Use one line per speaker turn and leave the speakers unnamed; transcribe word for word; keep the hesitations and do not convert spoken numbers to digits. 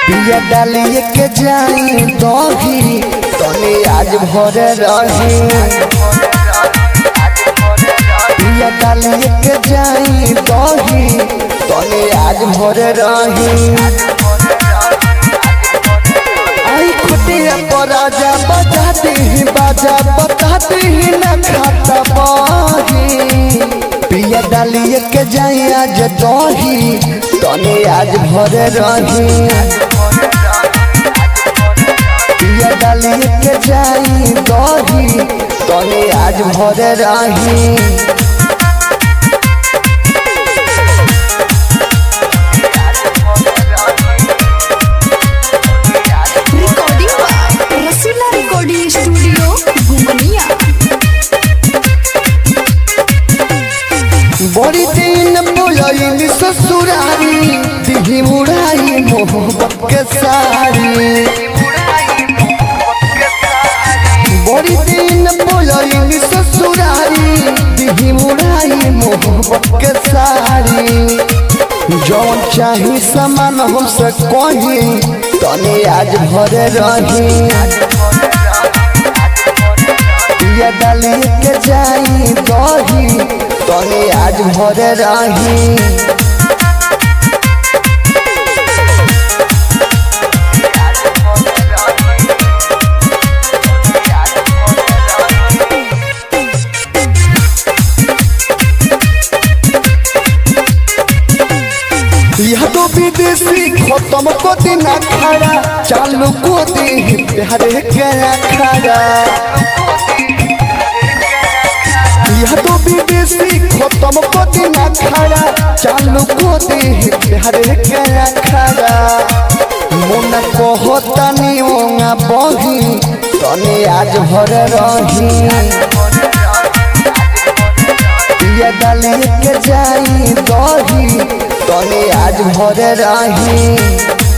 पिया डालिए के जाई दही तनी आज भरे रही। पिया डालिए के जाई दही तनी आज भरे रही। आई खुटिया पर राजा बजाती ही बाजा बताती ही न खाता बही। पिया डालिए के जाई आज दही तनी आज भरे रही। पिया डालिए के जाई दही तनी आज भरे रही।
Recording by Rasila recording studio घुमनिया।
बड़ी दिन बोलई ससुरारी दिही मुड़ाई मोहब्बत के सारी। बड़ी दिन बोलई ससुरारी दिही मुड़ाई मोहब्बत के सारी। जौन चाही सामान हमसे कही तनी आज भरे रही। पिया डालिए के जाई दही तनी आज भरे रही। यह तो विदेशी खत्म को दिन खड़ा चालू को दी प्यार के खड़ा। यह तो विदेशी खत्म को दिन खड़ा चालू को दी प्यार के खड़ा। मन कहतनी ओंगा बही तनी आज भरे रही। पिया डालिए के जाई दही तनी आज भरे रही।